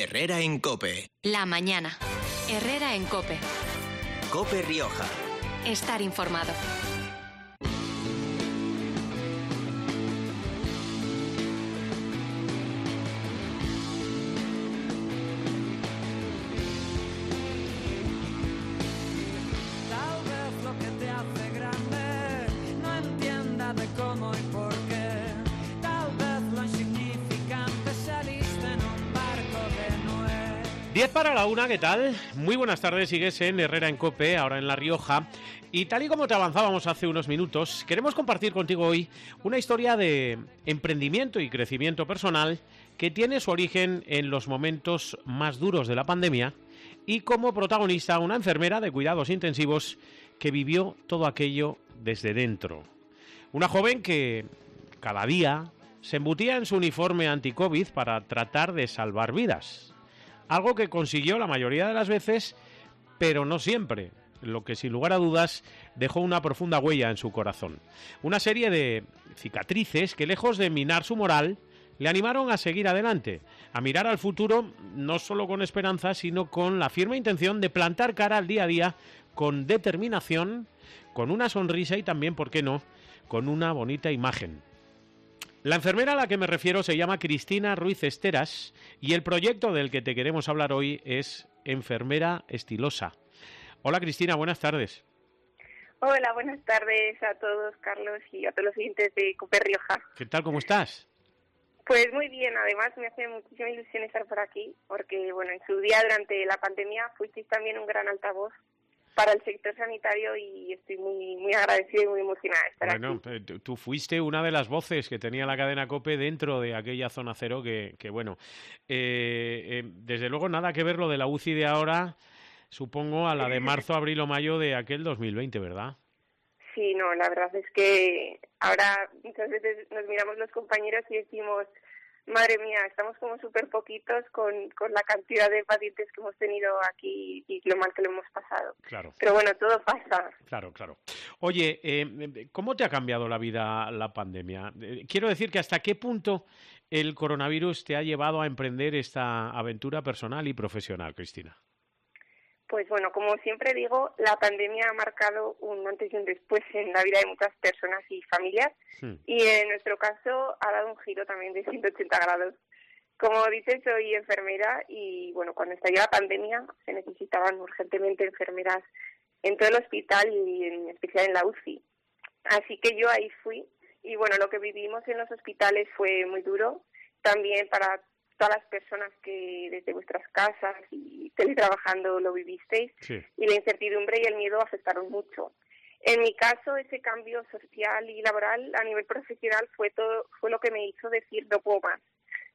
Herrera en COPE. La mañana. Herrera en COPE. COPE Rioja. Estar informado. Cómo y por qué, tal vez lo insignificante saliste en un barco de Noé. 10 para la 1, ¿qué tal? Muy buenas tardes, sigues en Herrera en COPE, ahora en La Rioja. Y tal y como te avanzábamos hace unos minutos, queremos compartir contigo hoy una historia de emprendimiento y crecimiento personal que tiene su origen en los momentos más duros de la pandemia y como protagonista una enfermera de cuidados intensivos que vivió todo aquello desde dentro. Una joven que cada día se embutía en su uniforme anti-COVID para tratar de salvar vidas. Algo que consiguió la mayoría de las veces, pero no siempre, lo que sin lugar a dudas dejó una profunda huella en su corazón. Una serie de cicatrices que, lejos de minar su moral, le animaron a seguir adelante, a mirar al futuro no solo con esperanza, sino con la firme intención de plantar cara al día a día con determinación, con una sonrisa y también, ¿por qué no?, con una bonita imagen. La enfermera a la que me refiero se llama Cristina Ruiz Esteras y el proyecto del que te queremos hablar hoy es Enfermera Estilosa. Hola Cristina, buenas tardes. Hola, buenas tardes a todos, Carlos, y a todos los oyentes de COPE Rioja. ¿Qué tal, cómo estás? Pues muy bien, además me hace muchísima ilusión estar por aquí, porque bueno, en su día durante la pandemia fuisteis también un gran altavoz para el sector sanitario y estoy muy agradecida y muy emocionada de estar aquí. Bueno, tú fuiste una de las voces que tenía la cadena COPE dentro de aquella zona cero que bueno, desde luego nada que ver lo de la UCI de ahora, supongo, a la de marzo, abril o mayo de aquel 2020, ¿verdad? Sí, no, la verdad es que ahora muchas veces nos miramos los compañeros y decimos, madre mía, estamos como súper poquitos con la cantidad de pacientes que hemos tenido aquí y lo mal que lo hemos pasado. Claro. Pero bueno, todo pasa. Claro. Oye, ¿cómo te ha cambiado la vida la pandemia? Quiero decir que hasta qué punto el coronavirus te ha llevado a emprender esta aventura personal y profesional, Cristina. Pues bueno, como siempre digo, la pandemia ha marcado un antes y un después en la vida de muchas personas y familias y en nuestro caso ha dado un giro también de 180 grados. Como dices, soy enfermera y bueno, cuando estalló la pandemia se necesitaban urgentemente enfermeras en todo el hospital y en especial en la UCI. Así que yo ahí fui y bueno, lo que vivimos en los hospitales fue muy duro, también para todas las personas que desde vuestras casas y teletrabajando lo vivisteis, sí. Y la incertidumbre y el miedo afectaron mucho. En mi caso, ese cambio social y laboral a nivel profesional fue lo que me hizo decir no puedo más.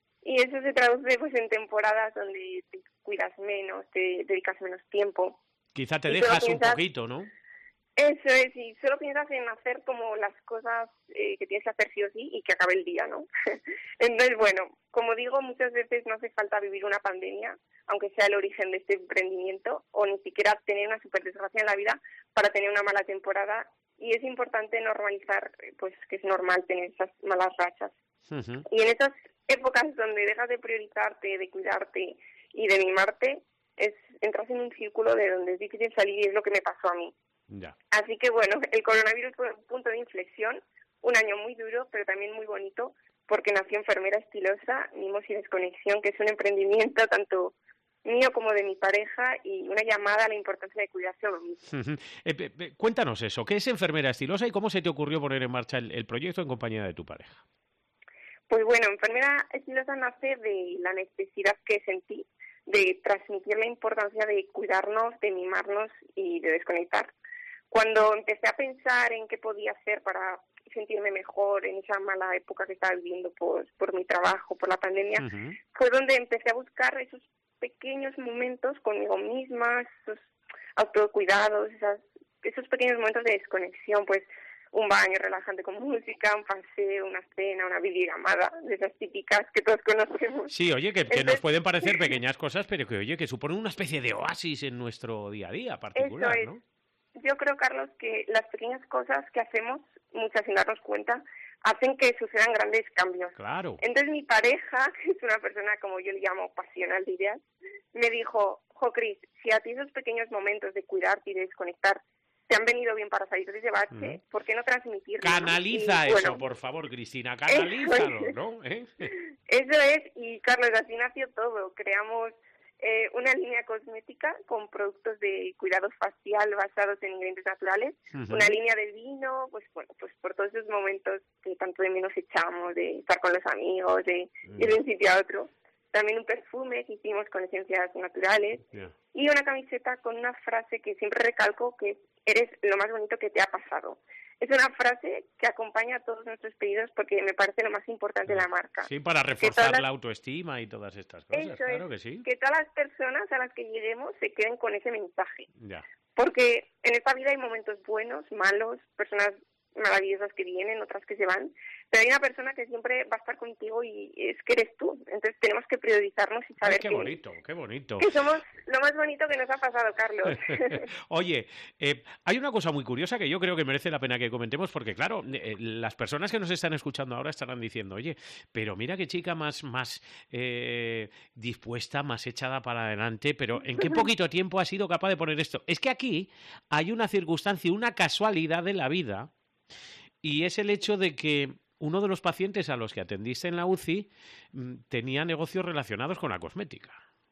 Y eso se traduce pues en temporadas donde te cuidas menos, te dedicas menos tiempo. Quizá te dejas un poquito, ¿no? Eso es, y solo piensas en hacer como las cosas que tienes que hacer sí o sí y que acabe el día, ¿no? Entonces, bueno, como digo, muchas veces no hace falta vivir una pandemia, aunque sea el origen de este emprendimiento, o ni siquiera tener una super desgracia en la vida para tener una mala temporada, y es importante normalizar, pues, que es normal tener esas malas rachas. Uh-huh. Y en esas épocas donde dejas de priorizarte, de cuidarte y de mimarte, entras en un círculo de donde es difícil salir y es lo que me pasó a mí. Ya. Así que bueno, el coronavirus fue un punto de inflexión, un año muy duro, pero también muy bonito, porque nació Enfermera Estilosa, Mimos y Desconexión, que es un emprendimiento tanto mío como de mi pareja y una llamada a la importancia de cuidarse a uno mismo. Cuéntanos eso, ¿qué es Enfermera Estilosa y cómo se te ocurrió poner en marcha el proyecto en compañía de tu pareja? Pues bueno, Enfermera Estilosa nace de la necesidad que sentí de transmitir la importancia de cuidarnos, de mimarnos y de desconectar. Cuando empecé a pensar en qué podía hacer para sentirme mejor en esa mala época que estaba viviendo por mi trabajo, por la pandemia, uh-huh. Fue donde empecé a buscar esos pequeños momentos conmigo misma, esos autocuidados, esos pequeños momentos de desconexión, pues un baño relajante con música, un paseo, una cena, una videollamada, de esas típicas que todos conocemos. Sí, oye, que nos pueden parecer pequeñas cosas, pero que, oye, que suponen una especie de oasis en nuestro día a día particular, eso es. ¿no? Yo creo, Carlos, que las pequeñas cosas que hacemos, muchas sin darnos cuenta, hacen que sucedan grandes cambios. Claro. Entonces mi pareja, que es una persona como yo le llamo pasional de ideas, me dijo, Cris, si a ti esos pequeños momentos de cuidarte y de desconectar te han venido bien para salir de ese bache, ¿por qué no transmitirlo? Canaliza eso, por favor, Cristina, canalízalo, ¿no? Eso es, y Carlos, así nació todo. Creamos una línea cosmética con productos de cuidado facial basados en ingredientes naturales, una línea de vino, pues bueno, pues por todos esos momentos que tanto de menos echamos, de estar con los amigos, de ir de un sitio a otro. También un perfume que hicimos con esencias naturales y una camiseta con una frase que siempre recalco, que eres lo más bonito que te ha pasado. Es una frase que acompaña a todos nuestros pedidos porque me parece lo más importante de la marca. Sí, para reforzar la autoestima y todas estas cosas, eso claro que sí. Que todas las personas a las que lleguemos se queden con ese mensaje. Ya. Porque en esta vida hay momentos buenos, malos, personas maravillosas que vienen, otras que se van, pero hay una persona que siempre va a estar contigo y es que eres tú. Entonces tenemos que priorizarnos y saber qué bonito, qué bonito. Que somos lo más bonito que nos ha pasado, Carlos. Oye, hay una cosa muy curiosa que yo creo que merece la pena que comentemos porque, claro, las personas que nos están escuchando ahora estarán diciendo, oye, pero mira qué chica más dispuesta, más echada para adelante, pero ¿en qué poquito tiempo ha sido capaz de poner esto? Es que aquí hay una circunstancia, una casualidad de la vida. Y es el hecho de que uno de los pacientes a los que atendiste en la UCI tenía negocios relacionados con la cosmética.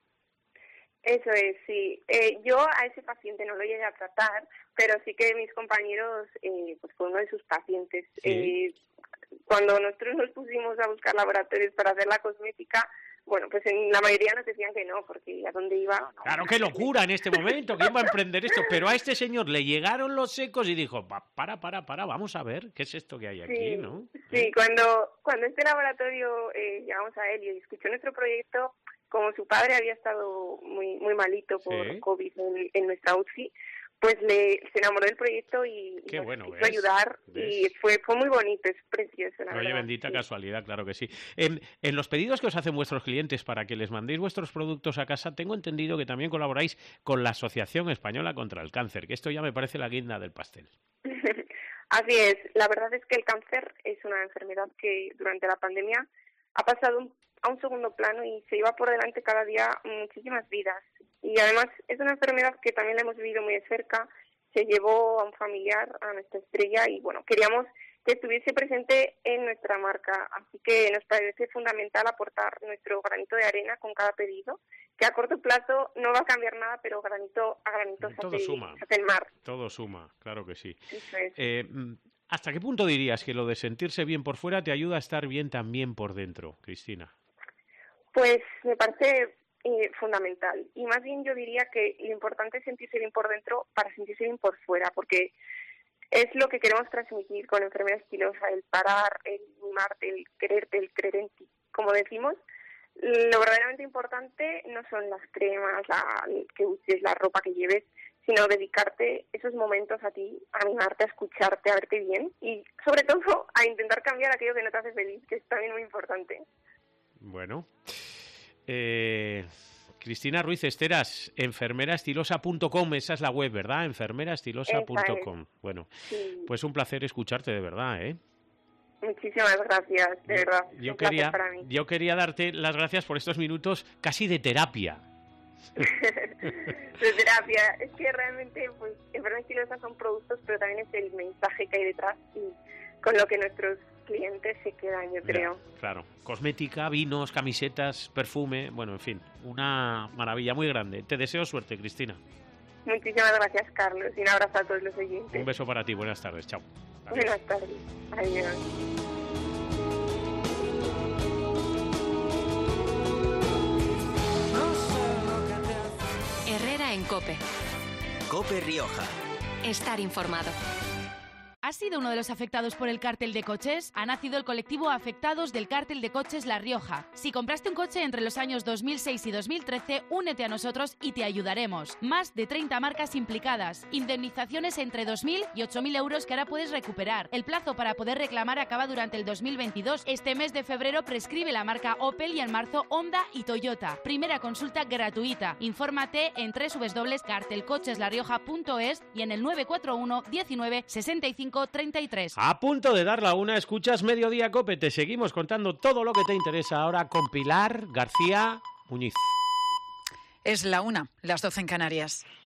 Eso es, sí. Yo a ese paciente no lo llegué a tratar, pero sí que mis compañeros, pues fue uno de sus pacientes. ¿Sí? Cuando nosotros nos pusimos a buscar laboratorios para hacer la cosmética, bueno, pues en la mayoría nos decían que no, porque ¿a dónde iba? No, claro, qué locura en este momento, ¿quién va a emprender esto? Pero a este señor le llegaron los secos y dijo, para, vamos a ver, ¿qué es esto que hay aquí, no? Sí, cuando este laboratorio llegamos a él y escuchó nuestro proyecto, como su padre había estado muy malito por COVID en nuestra UCI, pues se enamoró del proyecto y qué nos bueno, quiso ayudar. Y fue muy bonito, es precioso, la verdad. Oye, bendita casualidad, claro que sí. En los pedidos que os hacen vuestros clientes para que les mandéis vuestros productos a casa, tengo entendido que también colaboráis con la Asociación Española contra el Cáncer, que esto ya me parece la guinda del pastel. Así es, la verdad es que el cáncer es una enfermedad que durante la pandemia ha pasado a un segundo plano y se lleva por delante cada día muchísimas vidas. Y además es una enfermedad que también la hemos vivido muy de cerca, se llevó a un familiar, a nuestra estrella, y bueno, queríamos que estuviese presente en nuestra marca, así que nos parece fundamental aportar nuestro granito de arena con cada pedido, que a corto plazo no va a cambiar nada, pero granito a granito se hace el mar. Todo suma, claro que sí. Eso es. ¿Hasta qué punto dirías que lo de sentirse bien por fuera te ayuda a estar bien también por dentro, Cristina? Pues me parece fundamental. Y más bien yo diría que lo importante es sentirse bien por dentro para sentirse bien por fuera, porque es lo que queremos transmitir con Enfermera Estilosa, el parar, el mimarte, el quererte, el creer en ti. Como decimos, lo verdaderamente importante no son las cremas, que uses, la ropa que lleves, sino dedicarte esos momentos a ti, a mimarte, a escucharte, a verte bien y sobre todo a intentar cambiar aquello que no te hace feliz, que es también muy importante. Bueno, Cristina Ruiz Esteras, enfermeraestilosa.com, esa es la web, ¿verdad? Enfermeraestilosa.com. Bueno, sí. Pues un placer escucharte, de verdad, ¿eh? Muchísimas gracias, de verdad. Yo quería darte las gracias por estos minutos casi de terapia. De terapia, es que realmente pues Enfermera Estilosa son productos, pero también es el mensaje que hay detrás y con lo que nuestros clientes se quedan, yo creo. Claro, cosmética, vinos, camisetas, perfume, bueno, en fin, una maravilla muy grande. Te deseo suerte, Cristina. Muchísimas gracias, Carlos, y un abrazo a todos los oyentes. Un beso para ti, buenas tardes, chao. Adiós. Buenas tardes, adiós. Herrera en COPE. COPE Rioja. Estar informado. ¿Has sido uno de los afectados por el cártel de coches? Ha nacido el colectivo Afectados del Cártel de Coches La Rioja. Si compraste un coche entre los años 2006 y 2013, únete a nosotros y te ayudaremos. Más de 30 marcas implicadas. Indemnizaciones entre 2.000 y 8.000 euros que ahora puedes recuperar. El plazo para poder reclamar acaba durante el 2022. Este mes de febrero prescribe la marca Opel y en marzo Honda y Toyota. Primera consulta gratuita. Infórmate en www.cartelcocheslarioja.es y en el 941 19 65 33. A punto de dar la una, escuchas Mediodía Cope. Te seguimos contando todo lo que te interesa ahora con Pilar García Muñiz. Es la 1, las 12 en Canarias.